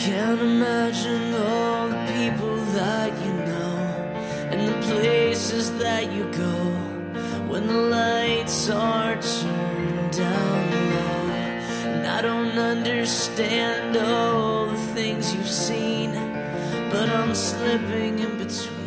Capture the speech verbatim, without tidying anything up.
Can't imagine all the people that you know and the places that you go when the lights are turned down low. And I don't understand all the things you've seen, but I'm slipping in between.